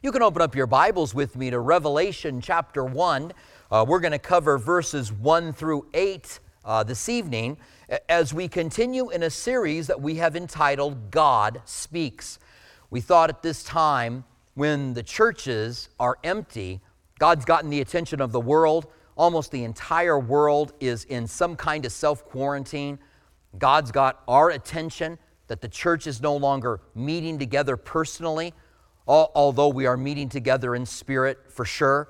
You can open up your Bibles with me to Revelation chapter 1. We're going to cover verses 1 through 8 this evening as we continue in a series that we have entitled God Speaks. We thought at this time when the churches are empty, God's gotten the attention of the world. Almost the entire world is in some kind of self-quarantine. God's got our attention that the church is no longer meeting together personally, although we are meeting together in spirit for sure,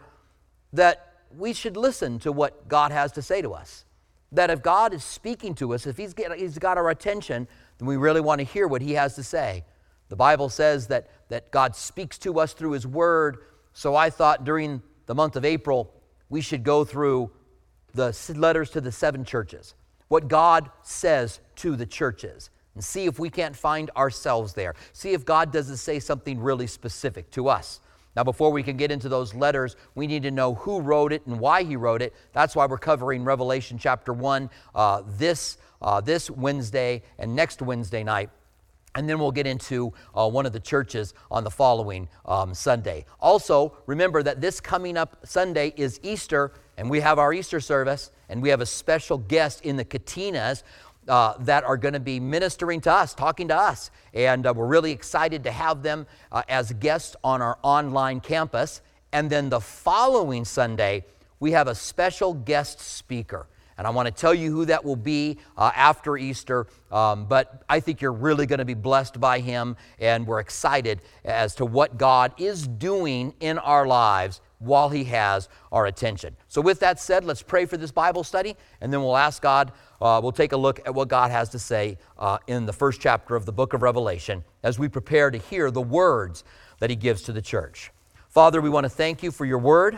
that we should listen to what God has to say to us. That if God is speaking to us, if He's got our attention, then we really want to hear what He has to say. The Bible says that God speaks to us through His Word, so I thought during the month of April, we should go through the letters to the 7 churches, what God says to the churches, and see if we can't find ourselves there. See if God doesn't say something really specific to us. Now, before we can get into those letters, we need to know who wrote it and why he wrote it. That's why we're covering Revelation chapter 1 this Wednesday and next Wednesday night. And then we'll get into one of the churches on the following Sunday. Also, remember that this coming up Sunday is Easter, and we have our Easter service, and we have a special guest in the Katinas that are going to be ministering to us, talking to us. And we're really excited to have them as guests on our online campus. And then the following Sunday, we have a special guest speaker. And I want to tell you who that will be after Easter, but I think you're really going to be blessed by him, and we're excited as to what God is doing in our lives while He has our attention. So with that said, let's pray for this Bible study, and then we'll ask God, we'll take a look at what God has to say in the first chapter of the book of Revelation as we prepare to hear the words that He gives to the church. Father, we want to thank You for Your word.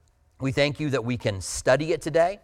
We thank You that we can study it today.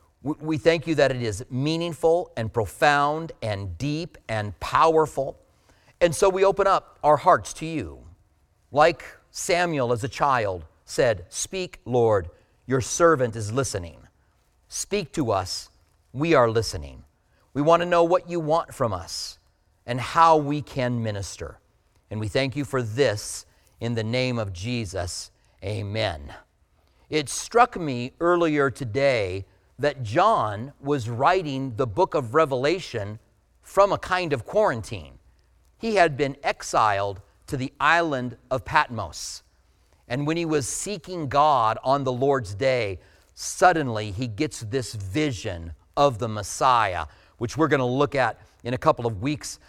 We thank You that it is meaningful and profound and deep and powerful. And so we open up our hearts to You. Like Samuel as a child said, "Speak, Lord, Your servant is listening." Speak to us, we are listening. We want to know what You want from us and how we can minister. And we thank You for this in the name of Jesus. Amen. It struck me earlier today that John was writing the book of Revelation from a kind of quarantine. He had been exiled to the island of Patmos. And when he was seeking God on the Lord's day, suddenly he gets this vision of the Messiah, which we're going to look at in a couple of weeks,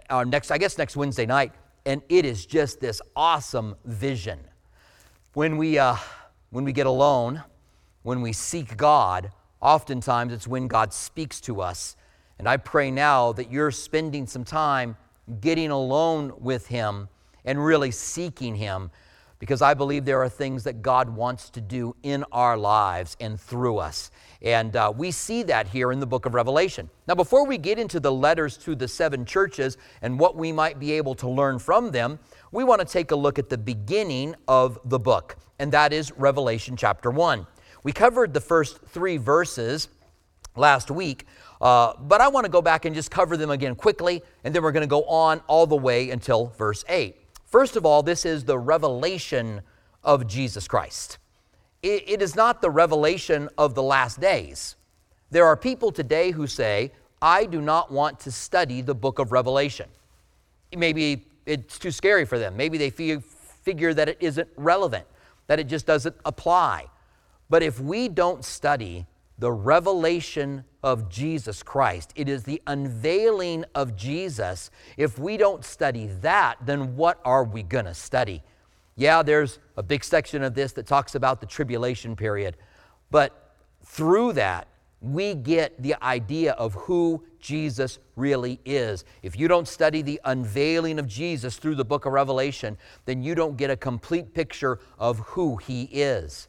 next Wednesday night. And it is just this awesome vision. When we get alone, when we seek God, oftentimes it's when God speaks to us. And I pray now that you're spending some time getting alone with Him and really seeking Him, because I believe there are things that God wants to do in our lives and through us. And we see that here in the book of Revelation. Now, before we get into the letters to the 7 churches and what we might be able to learn from them, we want to take a look at the beginning of the book, and that is Revelation chapter 1. We covered the first 3 verses last week, but I want to go back and just cover them again quickly, and then we're going to go on all the way until verse 8. First of all, this is the revelation of Jesus Christ. It is not the revelation of the last days. There are people today who say, "I do not want to study the book of Revelation." Maybe it's too scary for them. Maybe they figure that it isn't relevant, that it just doesn't apply. But if we don't study the revelation of Jesus Christ, it is the unveiling of Jesus. If we don't study that, then what are we going to study? Yeah, there's a big section of this that talks about the tribulation period. But through that, we get the idea of who Jesus really is. If you don't study the unveiling of Jesus through the book of Revelation, then you don't get a complete picture of who He is.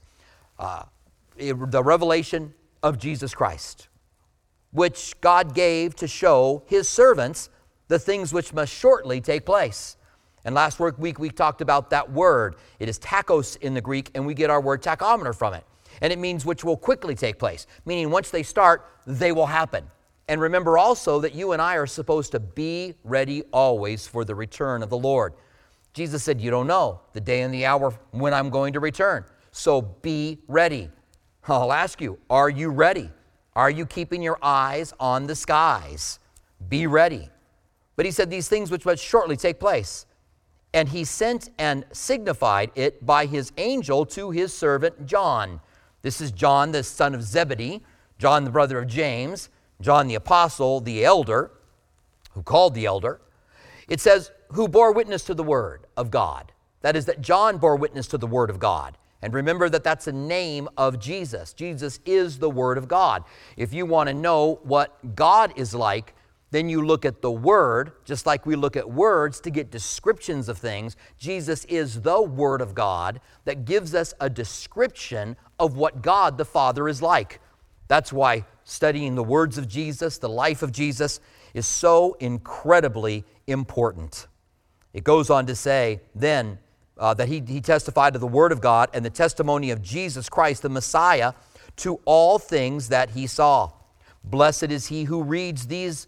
The revelation of Jesus Christ, which God gave to show His servants the things which must shortly take place. And last week we talked about that word. It is tachos in the Greek, and we get our word tachometer from it. And it means which will quickly take place, meaning once they start, they will happen. And remember also that you and I are supposed to be ready always for the return of the Lord. Jesus said, you don't know the day and the hour when I'm going to return. So be ready. I'll ask you, are you ready? Are you keeping your eyes on the skies? Be ready. But he said these things which must shortly take place. And he sent and signified it by his angel to his servant John. This is John, the son of Zebedee, John, the brother of James, John the apostle, the elder, who called the elder. It says, who bore witness to the word of God. That is, that John bore witness to the word of God. And remember that that's a name of Jesus. Jesus is the Word of God. If you want to know what God is like, then you look at the Word, just like we look at words to get descriptions of things. Jesus is the Word of God that gives us a description of what God the Father is like. That's why studying the words of Jesus, the life of Jesus, is so incredibly important. It goes on to say then, that he testified to the Word of God and the testimony of Jesus Christ, the Messiah, to all things that he saw. Blessed is he who reads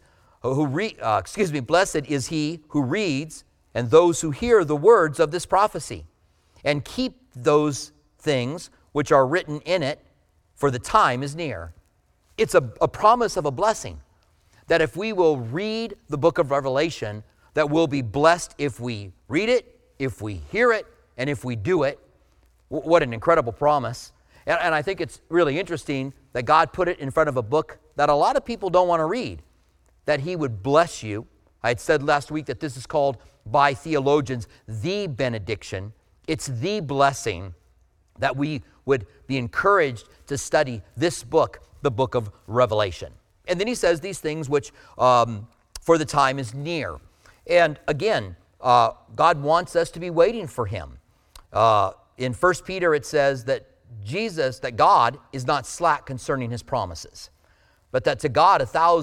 blessed is he who reads and those who hear the words of this prophecy and keep those things which are written in it, for the time is near. It's a promise of a blessing, that if we will read the book of Revelation, that we'll be blessed if we read it, if we hear it, and if we do it. What an incredible promise. And I think it's really interesting that God put it in front of a book that a lot of people don't want to read, that he would bless you. I had said last week that this is called by theologians the benediction. It's the blessing that we would be encouraged to study this book, the book of Revelation. And then he says these things which for the time is near. And again, God wants us to be waiting for him. In 1 Peter it says that God is not slack concerning his promises, but that to God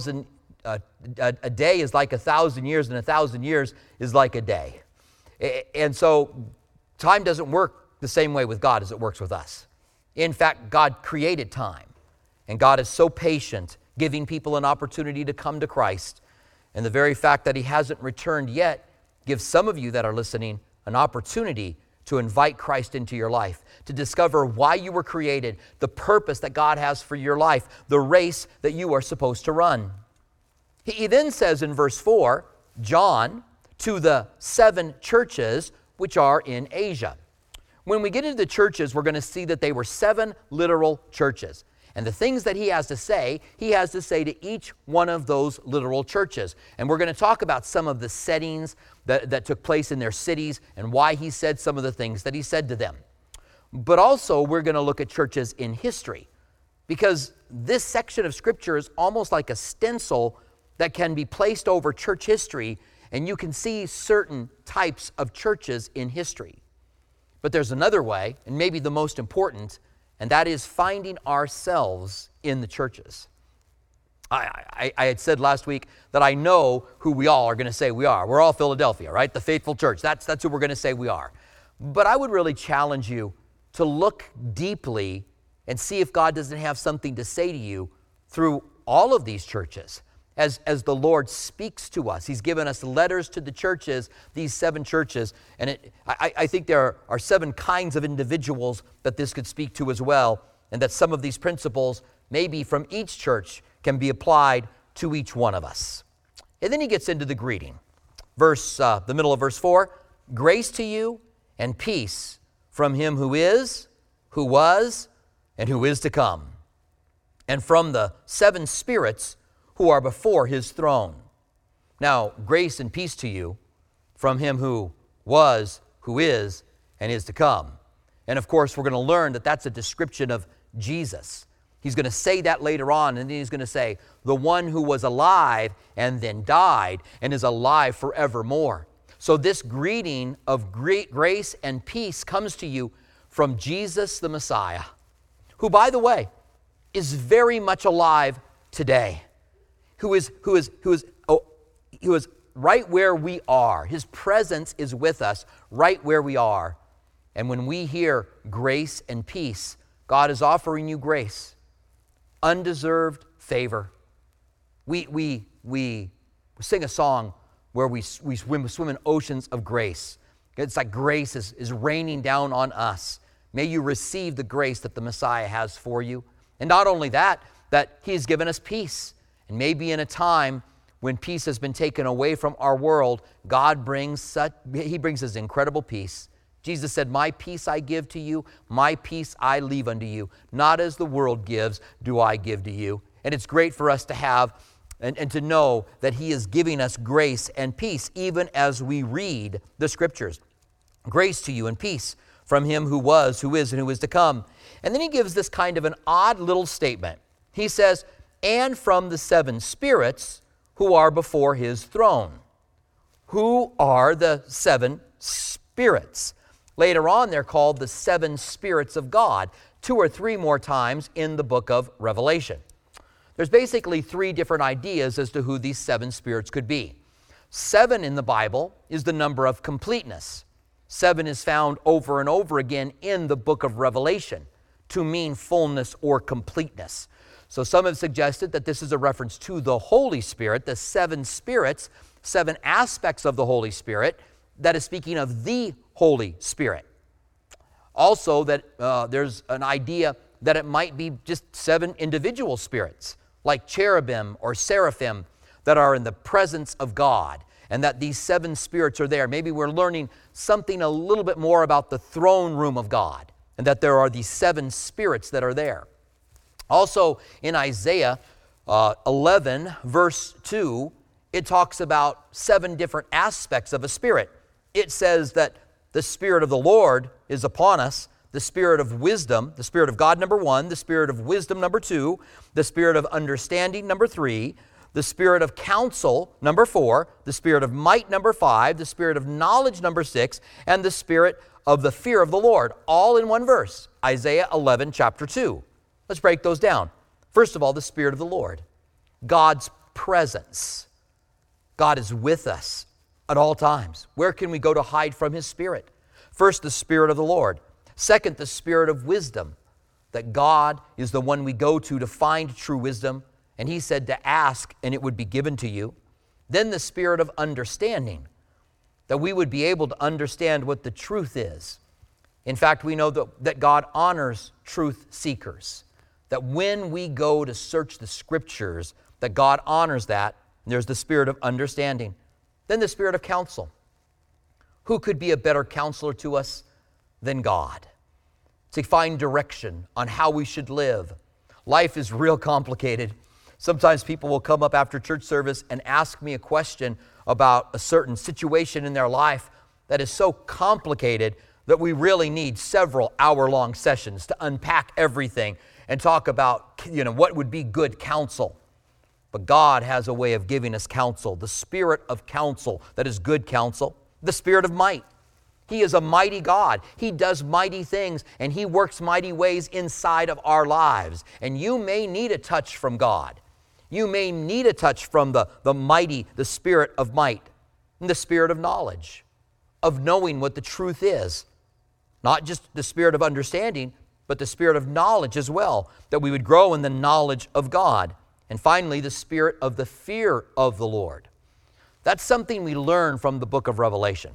a day is like 1,000 years, and 1,000 years is like a day. And so time doesn't work the same way with God as it works with us. In fact, God created time, and God is so patient, giving people an opportunity to come to Christ. And the very fact that he hasn't returned yet gives some of you that are listening an opportunity to invite Christ into your life, to discover why you were created, the purpose that God has for your life, the race that you are supposed to run. He then says in verse 4, John, to the 7 churches which are in Asia. When we get into the churches, we're going to see that they were 7 literal churches. And the things that he has to say to each one of those literal churches. And we're going to talk about some of the settings that took place in their cities and why he said some of the things that he said to them. But also, we're going to look at churches in history, because this section of Scripture is almost like a stencil that can be placed over church history, and you can see certain types of churches in history. But there's another way, and maybe the most important, and that is finding ourselves in the churches. I had said last week that I know who we all are going to say we are. We're all Philadelphia, right? The faithful church. That's who we're going to say we are. But I would really challenge you to look deeply and see if God doesn't have something to say to you through all of these churches. As the Lord speaks to us. He's given us letters to the churches, these 7 churches. And I think there are 7 kinds of individuals that this could speak to as well, and that some of these principles, maybe from each church, can be applied to each one of us. And then he gets into the greeting. The middle of verse 4, grace to you and peace from him who is, who was, and who is to come, and from the 7 spirits who are before his throne. Now, grace and peace to you from him who was, who is, and is to come. And of course, we're going to learn that that's a description of Jesus. He's going to say that later on, and then he's going to say, the one who was alive and then died and is alive forevermore. So this greeting of grace and peace comes to you from Jesus the Messiah, who, by the way, is very much alive today. Who is right where we are. His presence is with us right where we are. And when we hear grace and peace, God is offering you grace, undeserved favor. We sing a song where we swim in oceans of grace. It's like grace is raining down on us. May you receive the grace that the Messiah has for you. And not only that He's given us peace. And maybe in a time when peace has been taken away from our world, God brings His incredible peace. Jesus said, "My peace I give to you, my peace I leave unto you. Not as the world gives, do I give to you." And it's great for us to have and to know that He is giving us grace and peace, even as we read the Scriptures. Grace to you and peace from Him who was, who is, and who is to come. And then He gives this kind of an odd little statement. He says, "And from the 7 spirits who are before His throne." Who are the 7 spirits? Later on, they're called the 7 spirits of God, 2 or 3 more times in the book of Revelation. There's basically 3 different ideas as to who these 7 spirits could be. 7 in the Bible is the number of completeness. 7 is found over and over again in the book of Revelation to mean fullness or completeness. So some have suggested that this is a reference to the Holy Spirit, the 7 spirits, 7 aspects of the Holy Spirit, that is speaking of the Holy Spirit. Also, that there's an idea that it might be just 7 individual spirits, like cherubim or seraphim, that are in the presence of God, and that these 7 spirits are there. Maybe we're learning something a little bit more about the throne room of God, and that there are these 7 spirits that are there. Also, in Isaiah 11, verse 2, it talks about 7 different aspects of a spirit. It says that the Spirit of the Lord is upon us, the Spirit of wisdom, the Spirit of God, number 1, the Spirit of wisdom, number 2, the Spirit of understanding, number 3, the Spirit of counsel, number 4, the Spirit of might, number 5, the Spirit of knowledge, number 6, and the Spirit of the fear of the Lord, all in one verse, Isaiah 11, chapter 2. Let's break those down. First of all, the Spirit of the Lord, God's presence. God is with us at all times. Where can we go to hide from His Spirit? First, the Spirit of the Lord. Second, the Spirit of wisdom, that God is the one we go to find true wisdom, and He said to ask and it would be given to you. Then the Spirit of understanding, that we would be able to understand what the truth is. In fact, we know that God honors truth seekers, that when we go to search the Scriptures, that God honors that. There's the Spirit of understanding. Then the Spirit of counsel. Who could be a better counselor to us than God? To find direction on how we should live. Life is real complicated. Sometimes people will come up after church service and ask me a question about a certain situation in their life that is so complicated that we really need several hour-long sessions to unpack everything and talk about, what would be good counsel. But God has a way of giving us counsel, the Spirit of counsel that is good counsel, the Spirit of might. He is a mighty God. He does mighty things, and He works mighty ways inside of our lives. And you may need a touch from God. You may need a touch from the mighty, the Spirit of might, and the Spirit of knowledge, of knowing what the truth is. Not just the Spirit of understanding, but the Spirit of knowledge as well, that we would grow in the knowledge of God. And finally, the Spirit of the fear of the Lord. That's something we learn from the book of Revelation.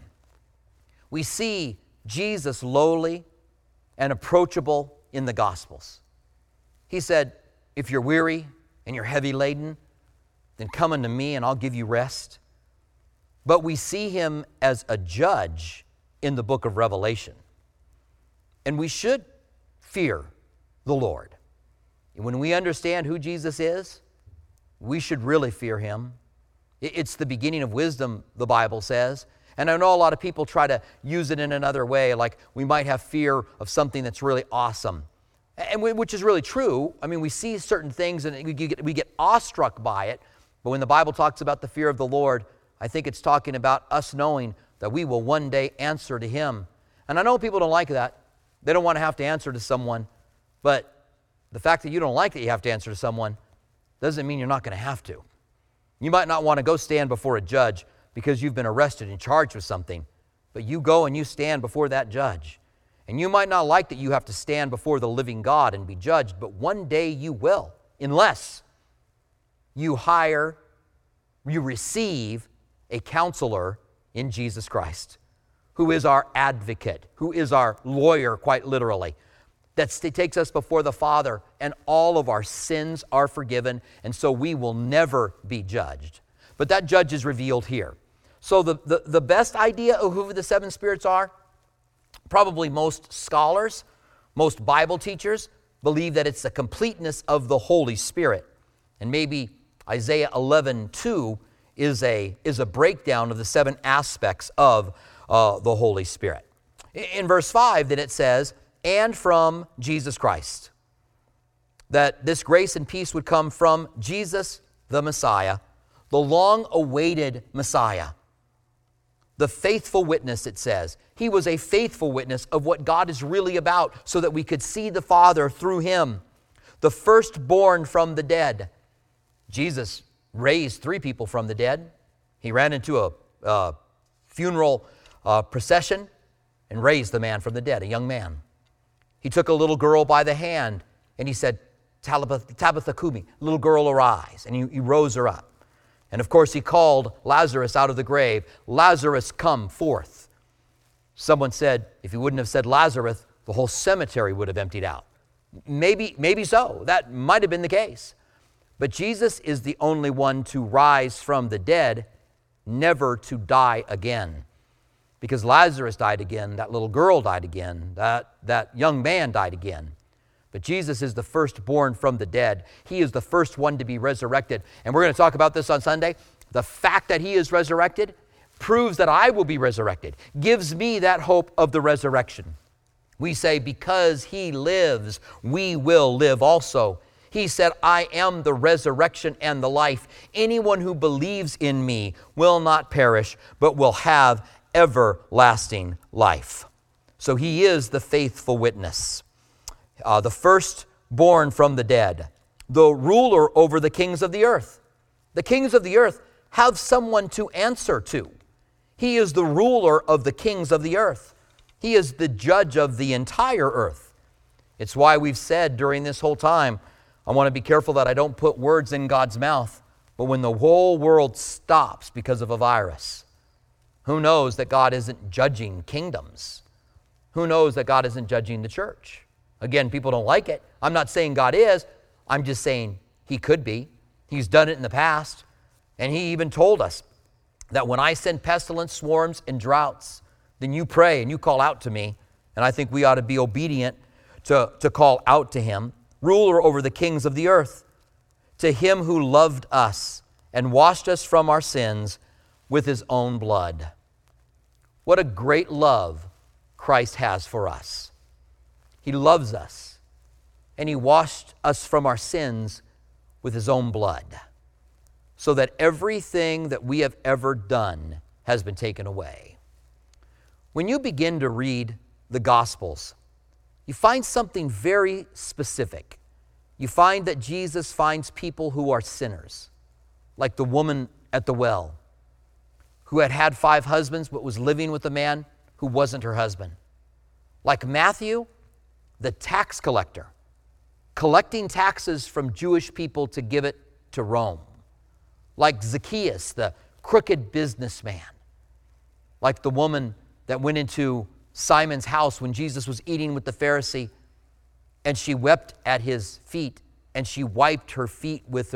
We see Jesus lowly and approachable in the Gospels. He said, if you're weary and you're heavy laden, then come unto me and I'll give you rest. But we see Him as a judge in the book of Revelation. And we should fear the Lord. When we understand who Jesus is, we should really fear Him. It's the beginning of wisdom, the Bible says. And I know a lot of people try to use it in another way, like we might have fear of something that's really awesome, and which is really true. I mean, we see certain things and we get awestruck by it. But when the Bible talks about the fear of the Lord, I think it's talking about us knowing that we will one day answer to Him. And I know people don't like that. They don't want to have to answer to someone. But the fact that you don't like that you have to answer to someone doesn't mean you're not going to have to. You might not want to go stand before a judge because you've been arrested and charged with something, but you go and you stand before that judge. And you might not like that you have to stand before the living God and be judged, but one day you will, unless you receive a counselor in Jesus Christ, who is our advocate, who is our lawyer, quite literally, that takes us before the Father, and all of our sins are forgiven, and so we will never be judged. But that judge is revealed here. So the best idea of who the seven spirits are, probably most scholars, most Bible teachers, believe that it's the completeness of the Holy Spirit. And maybe Isaiah 11:2 is a breakdown of the seven aspects of the Holy Spirit. In verse 5, then it says, and from Jesus Christ, that this grace and peace would come from Jesus the Messiah, the long-awaited Messiah, the faithful witness, it says. He was a faithful witness of what God is really about so that we could see the Father through him, the firstborn from the dead. Jesus raised 3 people from the dead. He ran into a funeral procession and raised the man from the dead, a young man. He took a little girl by the hand and he said, Tabitha Kumi, little girl arise. And he rose her up. And of course he called Lazarus out of the grave. Lazarus, come forth. Someone said, if he wouldn't have said Lazarus, the whole cemetery would have emptied out. Maybe so. That might have been the case. But Jesus is the only one to rise from the dead, never to die again. Because Lazarus died again, that little girl died again, that young man died again. But Jesus is the firstborn from the dead. He is the first one to be resurrected. And we're going to talk about this on Sunday. The fact that he is resurrected proves that I will be resurrected, gives me that hope of the resurrection. We say, because he lives, we will live also. He said, I am the resurrection and the life. Anyone who believes in me will not perish, but will have everlasting life. So he is the faithful witness, the firstborn from the dead, the ruler over the kings of the earth. The kings of the earth have someone to answer to. He is the ruler of the kings of the earth. He is the judge of the entire earth. It's why we've said during this whole time, I want to be careful that I don't put words in God's mouth, but when the whole world stops because of a virus, who knows that God isn't judging kingdoms? Who knows that God isn't judging the church? Again, people don't like it. I'm not saying God is. I'm just saying he could be. He's done it in the past. And he even told us that when I send pestilence, swarms, and droughts, then you pray and you call out to me. And I think we ought to be obedient to call out to him. Ruler over the kings of the earth, to him who loved us and washed us from our sins with his own blood. What a great love Christ has for us. He loves us, and he washed us from our sins with his own blood, so that everything that we have ever done has been taken away. When you begin to read the Gospels, you find something very specific. You find that Jesus finds people who are sinners, like the woman at the well, who had had 5 husbands but was living with a man who wasn't her husband. Like Matthew, the tax collector, collecting taxes from Jewish people to give it to Rome. Like Zacchaeus, the crooked businessman. Like the woman that went into Simon's house when Jesus was eating with the Pharisee, and she wept at his feet, and she wiped her feet with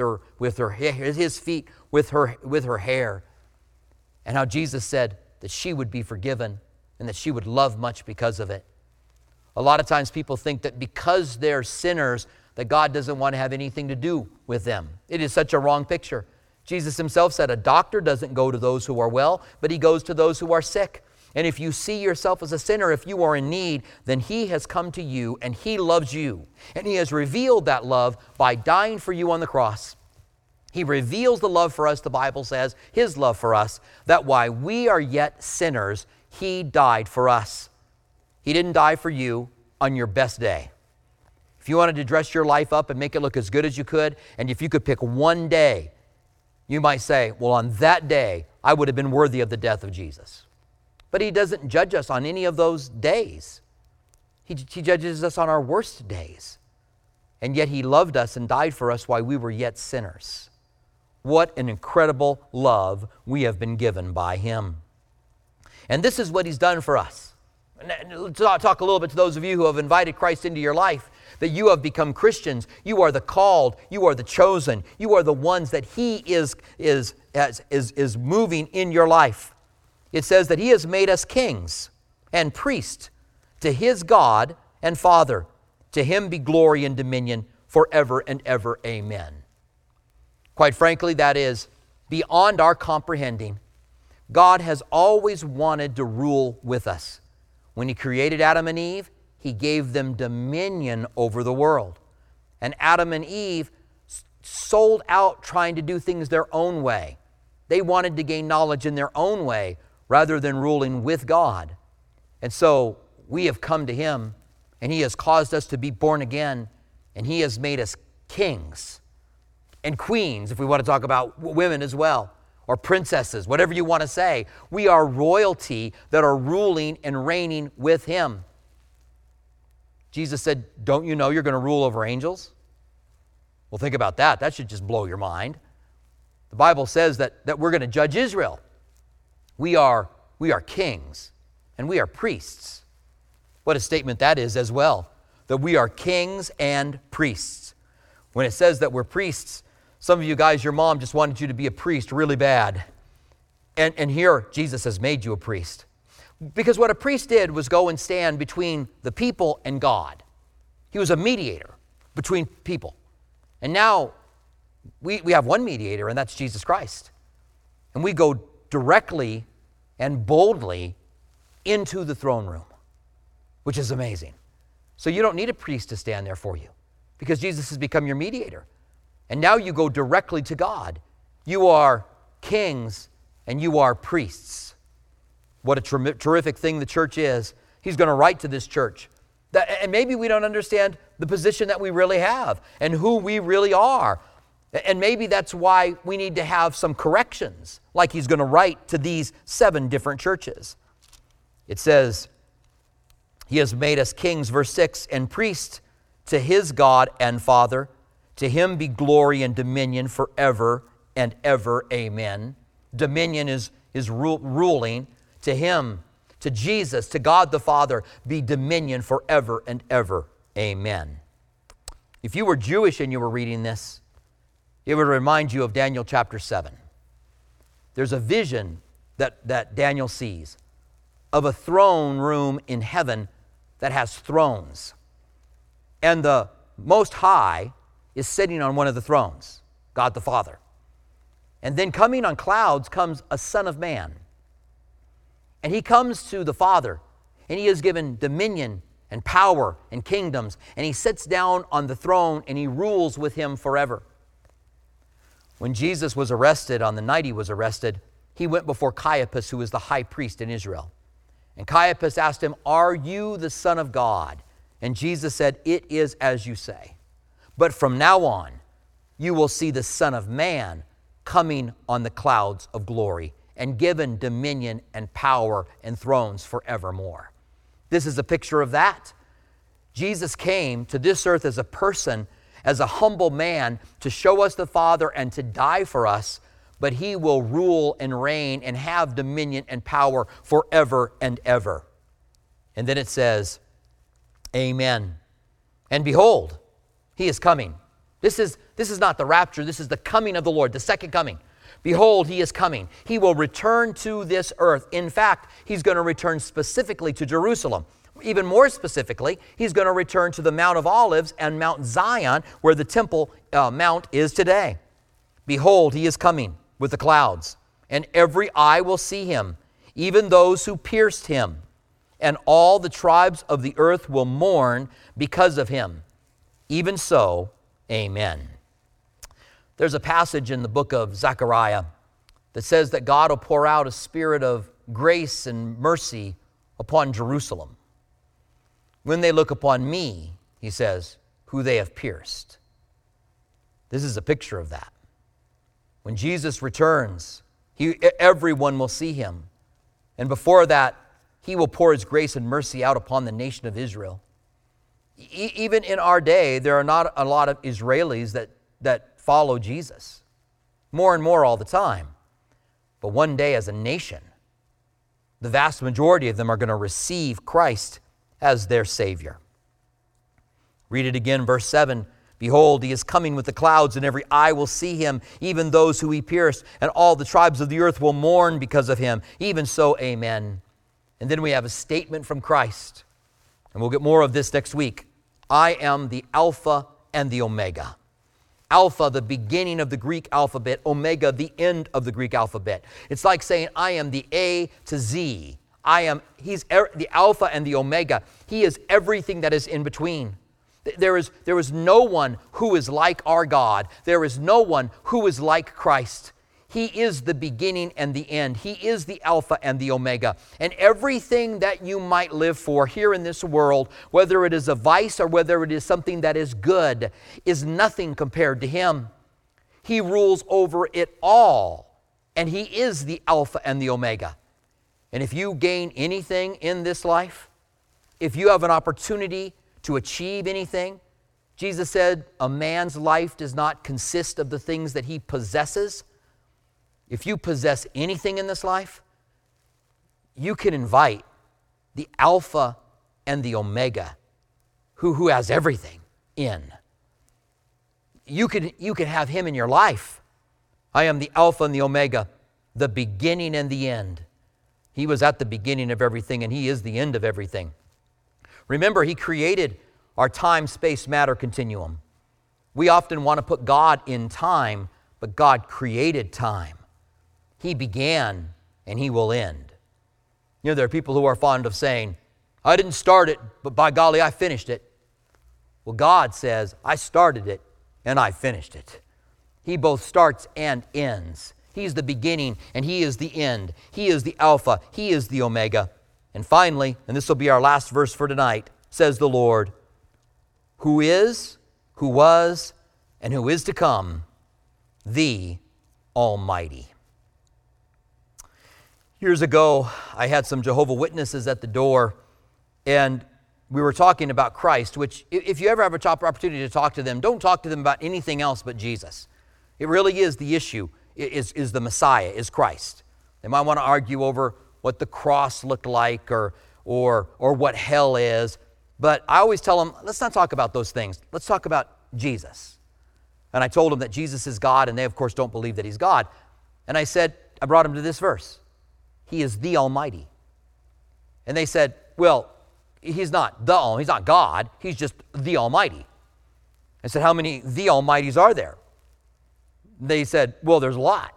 his feet with her hair. And how Jesus said that she would be forgiven and that she would love much because of it. A lot of times people think that because they're sinners, that God doesn't want to have anything to do with them. It is such a wrong picture. Jesus himself said a doctor doesn't go to those who are well, but he goes to those who are sick. And if you see yourself as a sinner, if you are in need, then he has come to you and he loves you. And he has revealed that love by dying for you on the cross. He reveals the love for us, the Bible says, his love for us, that while we are yet sinners, he died for us. He didn't die for you on your best day. If you wanted to dress your life up and make it look as good as you could, and if you could pick one day, you might say, well, on that day, I would have been worthy of the death of Jesus. But he doesn't judge us on any of those days. He judges us on our worst days. And yet he loved us and died for us while we were yet sinners. What an incredible love we have been given by him. And this is what He's done for us. Let's talk a little bit to those of you who have invited Christ into your life, that you have become Christians. You are the called. You are the chosen. You are the ones that He is moving in your life. It says that He has made us kings and priests to His God and Father. To Him be glory and dominion forever and ever. Amen. Quite frankly, that is beyond our comprehending. God has always wanted to rule with us. When He created Adam and Eve, He gave them dominion over the world. And Adam and Eve sold out trying to do things their own way. They wanted to gain knowledge in their own way rather than ruling with God. And so we have come to Him, and He has caused us to be born again, and He has made us kings and queens, if we want to talk about women as well, or princesses, whatever you want to say. We are royalty that are ruling and reigning with Him. Jesus said, don't you know you're going to rule over angels? Well, think about that. That should just blow your mind. The Bible says that we're going to judge Israel. We are kings and we are priests. What a statement that is as well, that we are kings and priests. When it says that we're priests, some of you guys, your mom just wanted you to be a priest really bad. And here, Jesus has made you a priest. Because what a priest did was go and stand between the people and God. He was a mediator between people. And now we have one mediator, and that's Jesus Christ. And we go directly and boldly into the throne room, which is amazing. So you don't need a priest to stand there for you because Jesus has become your mediator. And now you go directly to God. You are kings and you are priests. What a terrific thing the church is. He's going to write to this church. And maybe we don't understand the position that we really have and who we really are. And maybe that's why we need to have some corrections, like He's going to write to these 7 different churches. It says, He has made us kings, verse 6, and priests to His God and Father. To Him be glory and dominion forever and ever. Amen. Dominion is ruling. To Him, to Jesus, to God the Father, be dominion forever and ever. Amen. If you were Jewish and you were reading this, it would remind you of Daniel chapter 7. There's a vision that Daniel sees of a throne room in heaven that has thrones. And the Most High is sitting on one of the thrones, God the Father. And then coming on clouds comes a Son of Man. And He comes to the Father, and He is given dominion and power and kingdoms, and He sits down on the throne, and He rules with Him forever. When Jesus was arrested, on the night He was arrested, He went before Caiaphas, who was the high priest in Israel. And Caiaphas asked Him, "Are you the Son of God?" And Jesus said, "It is as you say. But from now on, you will see the Son of Man coming on the clouds of glory and given dominion and power and thrones forevermore." This is a picture of that. Jesus came to this earth as a person, as a humble man, to show us the Father and to die for us, but He will rule and reign and have dominion and power forever and ever. And then it says, Amen. And behold, He is coming. This is not the rapture. This is the coming of the Lord, the second coming. Behold, He is coming. He will return to this earth. In fact, He's going to return specifically to Jerusalem. Even more specifically, He's going to return to the Mount of Olives and Mount Zion, where the Temple Mount is today. Behold, He is coming with the clouds, and every eye will see Him, even those who pierced Him. And all the tribes of the earth will mourn because of Him. Even so, amen. There's a passage in the book of Zechariah that says that God will pour out a spirit of grace and mercy upon Jerusalem when they look upon me, He says, who they have pierced. This is a picture of that. When Jesus returns, everyone will see Him. And before that, He will pour His grace and mercy out upon the nation of Israel. Even in our day, there are not a lot of Israelis that follow Jesus. More and more all the time. But one day as a nation, The vast majority of them are going to receive Christ as their Savior. Read it again, verse 7. Behold, he is coming with the clouds, and every eye will see him, even those who he pierced, and all the tribes of the earth will mourn because of him. Even so, amen. And then we have a statement from Christ, and we'll get more of this next week. I am the Alpha and the Omega. Alpha, the beginning of the Greek alphabet. Omega, the end of the Greek alphabet. It's like saying, I am the A to Z. He's the Alpha and the Omega. He is everything that is in between. There is no one who is like our God. There is no one who is like Christ. He is the beginning and the end. He is the Alpha and the Omega. And everything that you might live for here in this world, whether it is a vice or whether it is something that is good, is nothing compared to Him. He rules over it all. And He is the Alpha and the Omega. And if you gain anything in this life, if you have an opportunity to achieve anything, Jesus said, a man's life does not consist of the things that he possesses. If you possess anything in this life, you can invite the Alpha and the Omega, who has everything in. You can have Him in your life. I am the Alpha and the Omega, the beginning and the end. He was at the beginning of everything, and He is the end of everything. Remember, He created our time, space, matter continuum. We often want to put God in time, but God created time. He began and He will end. You know, there are people who are fond of saying, I didn't start it, but by golly, I finished it. Well, God says, I started it and I finished it. He both starts and ends. He's the beginning and He is the end. He is the Alpha. He is the Omega. And finally, and this will be our last verse for tonight, says the Lord, who is, who was, and who is to come, the Almighty. Years ago, I had some Jehovah's Witnesses at the door, and we were talking about Christ, which if you ever have an opportunity to talk to them, don't talk to them about anything else but Jesus. It really is the issue, is the Messiah, is Christ. They might want to argue over what the cross looked like or what hell is, but I always tell them, let's not talk about those things. Let's talk about Jesus. And I told them that Jesus is God, and they, of course, don't believe that He's God. And I brought them to this verse. He is the Almighty. And they said, well, He's not God. He's just the Almighty. I said, how many the Almighties are there? They said, well, there's a lot.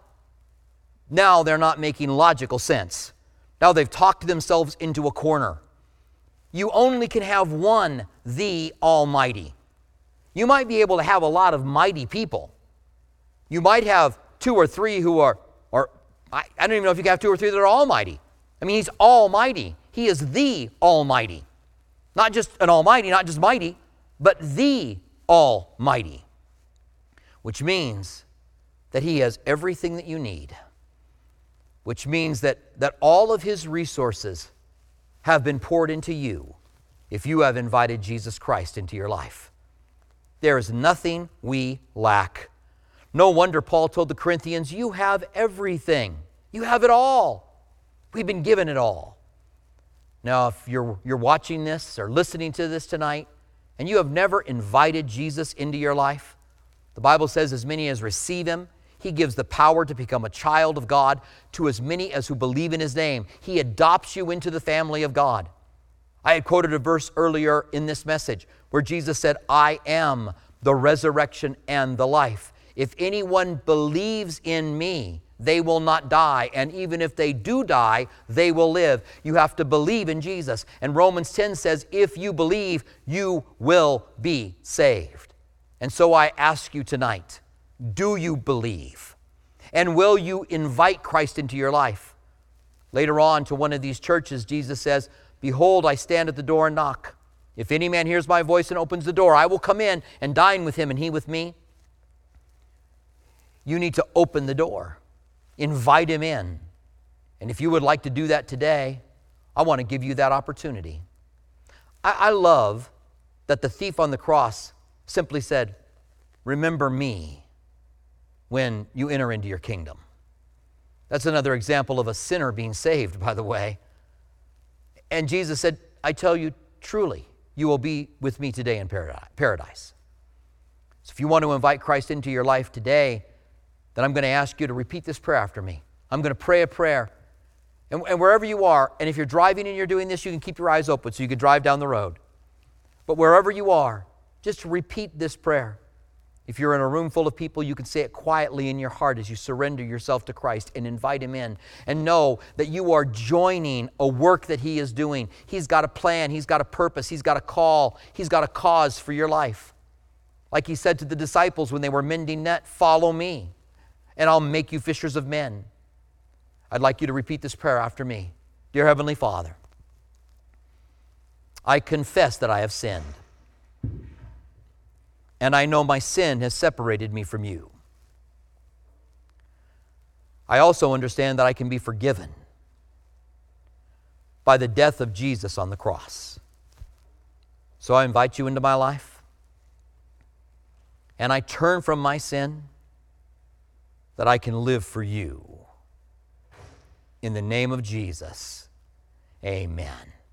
Now they're not making logical sense. Now they've talked themselves into a corner. You only can have one, the Almighty. You might be able to have a lot of mighty people. You might have two or three who are I don't even know if you can have two or three that are almighty. I mean, He's almighty. He is the Almighty. Not just an almighty, not just mighty, but the Almighty. Which means that He has everything that you need. Which means that all of His resources have been poured into you if you have invited Jesus Christ into your life. There is nothing we lack. No wonder Paul told the Corinthians, you have everything. You have it all. We've been given it all. Now, if you're watching this or listening to this tonight, and you have never invited Jesus into your life, the Bible says as many as receive Him, He gives the power to become a child of God to as many as who believe in His name. He adopts you into the family of God. I had quoted a verse earlier in this message where Jesus said, I am the resurrection and the life. If anyone believes in me, they will not die. And even if they do die, they will live. You have to believe in Jesus. And Romans 10 says, if you believe, you will be saved. And so I ask you tonight, do you believe? And will you invite Christ into your life? Later on to one of these churches, Jesus says, behold, I stand at the door and knock. If any man hears my voice and opens the door, I will come in and dine with him and he with me. You need to open the door. Invite him in. And if you would like to do that today, I want to give you that opportunity. I love that the thief on the cross simply said, remember me when you enter into your kingdom. That's another example of a sinner being saved, by the way. And Jesus said, I tell you truly, you will be with me today in paradise. So if you want to invite Christ into your life today, then I'm going to ask you to repeat this prayer after me. I'm going to pray a prayer. And wherever you are, and if you're driving and you're doing this, you can keep your eyes open so you can drive down the road. But wherever you are, just repeat this prayer. If you're in a room full of people, you can say it quietly in your heart as you surrender yourself to Christ and invite Him in. And know that you are joining a work that He is doing. He's got a plan. He's got a purpose. He's got a call. He's got a cause for your life. Like He said to the disciples when they were mending net, follow me, and I'll make you fishers of men. I'd like you to repeat this prayer after me. Dear Heavenly Father, I confess that I have sinned. And I know my sin has separated me from you. I also understand that I can be forgiven by the death of Jesus on the cross. So I invite you into my life, and I turn from my sin that I can live for you. In the name of Jesus, amen.